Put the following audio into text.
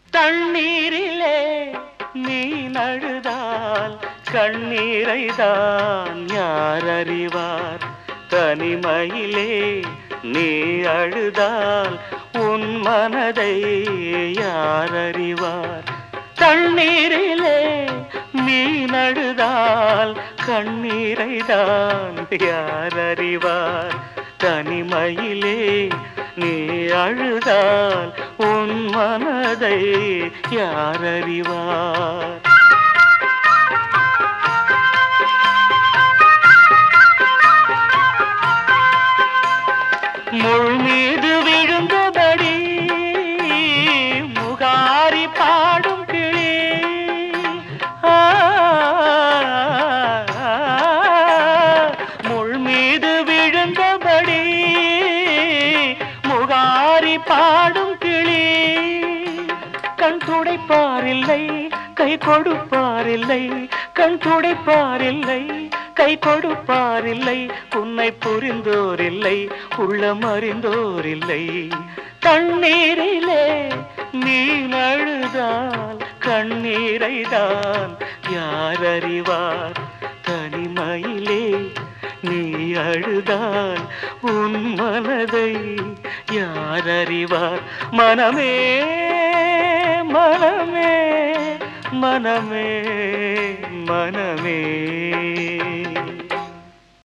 தண்ணீரிலே மீன் அழுதால் கண்ணீரை தான் யார் அறிவார்? தனிமையிலே நீ அழுதால் உன் மனதை யார் அறிவார்? தண்ணீரிலே மீன் அழுதால் கண்ணீரை தான் யார் அறிவார்? தனிமையிலே நீ அழுதால் உன் மனதை யார் அறிவார்? முள் மீது விழுந்தபடி முகாரி பாடும் கிளி, முள் மீது விழுந்தபடி முகாரி பாடும் கிளி. கண் துடைப்பாரில்லை கை கொடுப்பாரில்லை, கண் துடைப்பாரில்லை கை கொடுப்பாரில்லை, உன்னை புரிந்தோரில்லை உள்ளம் அறிந்தோரில்லை. தண்ணீரிலே மீன் அழுதால் கண்ணீரை தான் யார் அறிவார்? தனிமையிலே நீ அழுதால் உன் மனதை யார் அறிவார்? மனமே மனமே மனமே மனமே